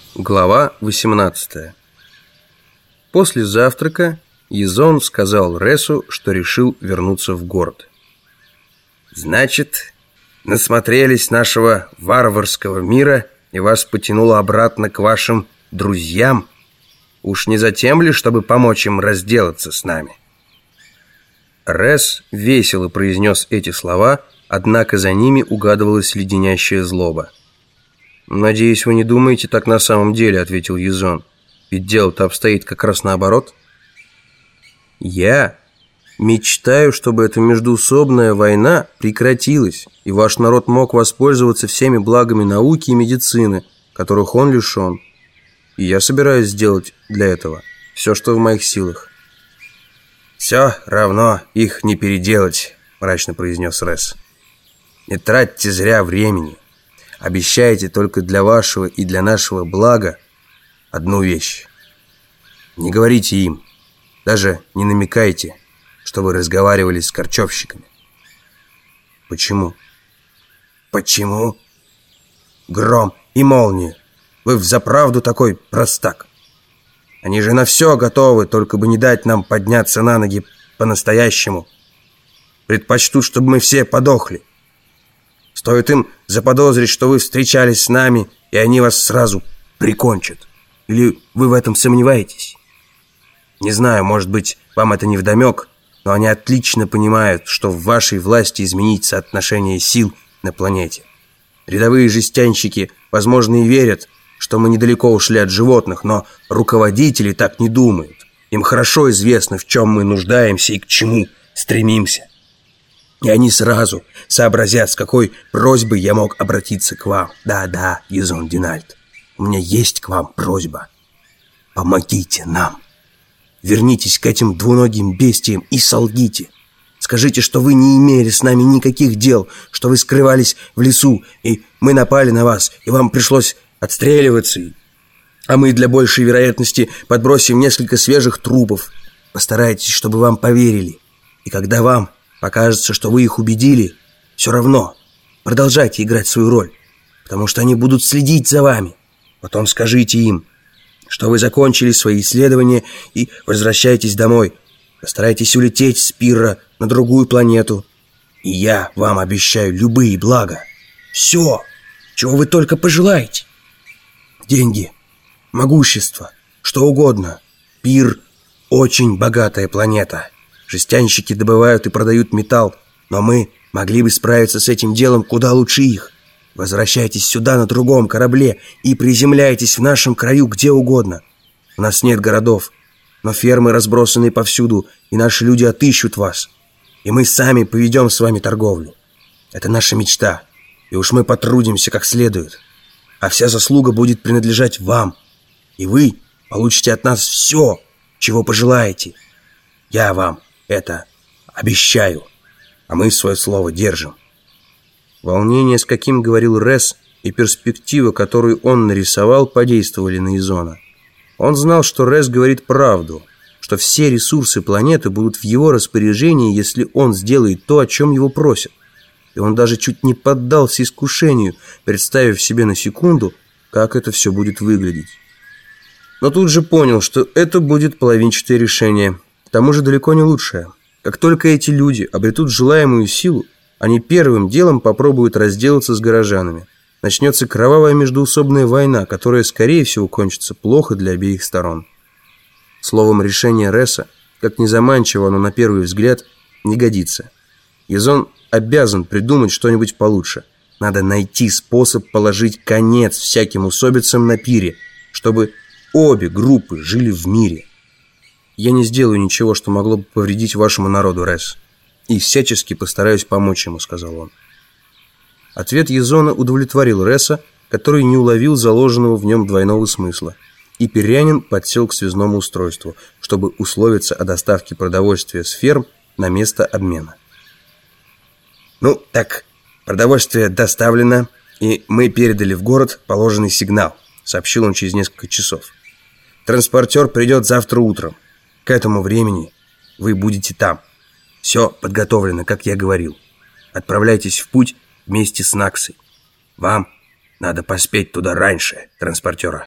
Глава 18. После завтрака Язон сказал Ресу, что решил вернуться в город. «Значит, насмотрелись нашего варварского мира, и вас потянуло обратно к вашим друзьям? Уж не затем ли, чтобы помочь им разделаться с нами?» Рес весело произнес эти слова, однако за ними угадывалась леденящая злоба. «Надеюсь, вы не думаете так на самом деле», — ответил Язон. «Ведь дело-то обстоит как раз наоборот. Я мечтаю, чтобы эта междоусобная война прекратилась, и ваш народ мог воспользоваться всеми благами науки и медицины, которых он лишен. И я собираюсь сделать для этого все, что в моих силах». «Все равно их не переделать», — мрачно произнес Рес. «Не тратьте зря времени. Обещайте только для вашего и для нашего блага одну вещь. Не говорите им, даже не намекайте, что вы разговаривали с корчевщиками». «Почему?» «Почему? Гром и молния. Вы взаправду такой простак. Они же на все готовы, только бы не дать нам подняться на ноги по-настоящему. Предпочтут, чтобы мы все подохли. Стоит им заподозрить, что вы встречались с нами, и они вас сразу прикончат. Или вы в этом сомневаетесь? Не знаю, может быть, вам это невдомек, но они отлично понимают, что в вашей власти изменить соотношение сил на планете. Рядовые жестянщики, возможно, и верят, что мы недалеко ушли от животных, но руководители так не думают. Им хорошо известно, в чем мы нуждаемся и к чему стремимся. И они сразу сообразят, с какой просьбой я мог обратиться к вам. Да, Язон Динальт, у меня есть к вам просьба. Помогите нам. Вернитесь к этим двуногим бестиям и солгите. Скажите, что вы не имели с нами никаких дел, что вы скрывались в лесу, и мы напали на вас, и вам пришлось отстреливаться, а мы для большей вероятности подбросим несколько свежих трупов. Постарайтесь, чтобы вам поверили. И когда вам покажется, что вы их убедили, все равно продолжайте играть свою роль, потому что они будут следить за вами. Потом скажите им, что вы закончили свои исследования и возвращаетесь домой. Постарайтесь улететь с Пирра на другую планету, и я вам обещаю любые блага. Все, чего вы только пожелаете. Деньги, могущество, что угодно. Пир – очень богатая планета. Жестянщики добывают и продают металл, но мы могли бы справиться с этим делом куда лучше их. Возвращайтесь сюда на другом корабле и приземляйтесь в нашем краю где угодно. У нас нет городов, но фермы разбросаны повсюду, и наши люди отыщут вас. И мы сами поведем с вами торговлю. Это наша мечта, и уж мы потрудимся как следует. А вся заслуга будет принадлежать вам, и вы получите от нас все, чего пожелаете. Я вам это обещаю, а мы свое слово держим». Волнение, с каким говорил Рес, и перспектива, которую он нарисовал, подействовали на Язона. Он знал, что Рес говорит правду, что все ресурсы планеты будут в его распоряжении, если он сделает то, о чем его просят. И он даже чуть не поддался искушению, представив себе на секунду, как это все будет выглядеть. Но тут же понял, что это будет половинчатое решение, к тому же далеко не лучшее. Как только эти люди обретут желаемую силу, они первым делом попробуют разделаться с горожанами. Начнется кровавая междоусобная война, которая, скорее всего, кончится плохо для обеих сторон. Словом, решение Реса, как ни заманчиво оно на первый взгляд, не годится. Язон обязан придумать что-нибудь получше. Надо найти способ положить конец всяким усобицам на пире, чтобы обе группы жили в мире. «Я не сделаю ничего, что могло бы повредить вашему народу, Рес, и всячески постараюсь помочь ему», — сказал он. Ответ Язона удовлетворил Реса, который не уловил заложенного в нем двойного смысла, и пирянин подсел к связному устройству, чтобы условиться о доставке продовольствия с ферм на место обмена. «Ну, так, продовольствие доставлено, и мы передали в город положенный сигнал», — сообщил он через несколько часов. «Транспортер придет завтра утром. К этому времени вы будете там. Все подготовлено, как я говорил. Отправляйтесь в путь вместе с Наксой. Вам надо поспеть туда раньше транспортера».